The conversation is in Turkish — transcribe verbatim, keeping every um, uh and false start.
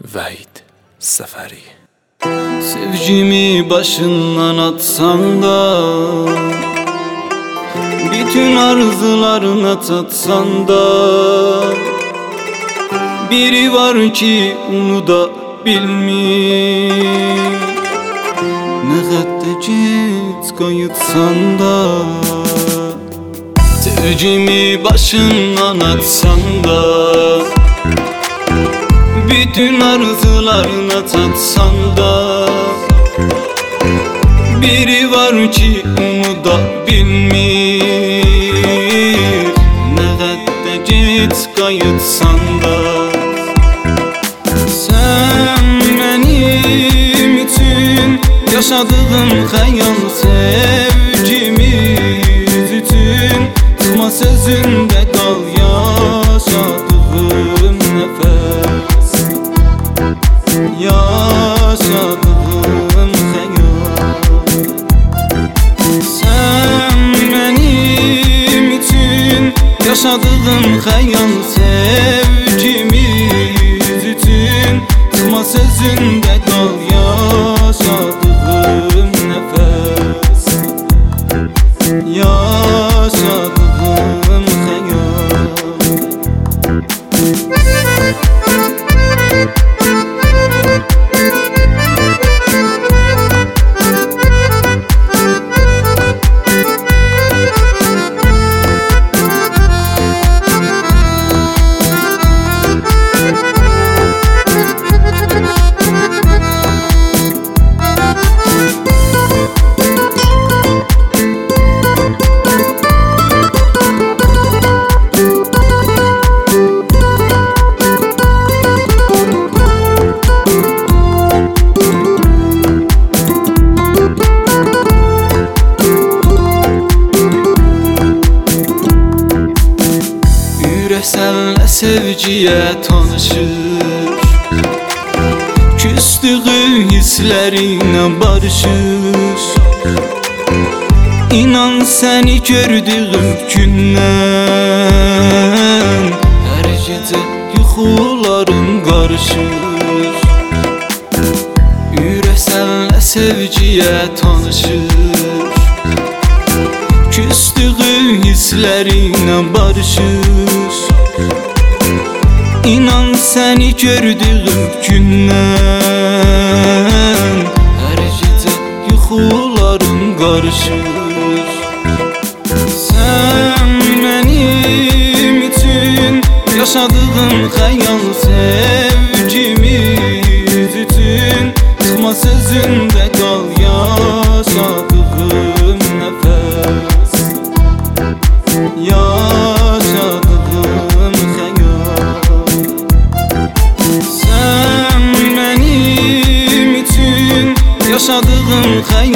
Vahid Safari. Sevgimi başından atsan da, bütün arzularına tatsan da, biri var ki onu da bilmir. Ne kadar git kayıtsan da, sevgimi başından atsan da, bütün arzularına tatsan da, biri var ki onu da bilmir. Ne kadar git kayıtsan da, sen benim için yaşadığım hayal, sevgimiz için tutma sözünde kal, yaşadığım nefes, yaşadığım hayal. Sen benim için yaşadığım hayal, sevgimiz için tutma sözünde kal, yaşadığım nefes, yaşadığım hayal. Senle sevgiye tanışır, küstüğü hislerine barışır. İnan seni gördüğüm günden her gece yuxularım qarışır. Ürək senle sevgiye tanışır, küstüğü hislerine barışır. İnan seni gördüğüm gündən her gece yuxularım qarışır. Sen benim için yaşadığım hayal, sevgimiz için tutma sözünde kal, yaşadığım nefes, yaşadığım hayal. Sen benim için yaşadığım hayal,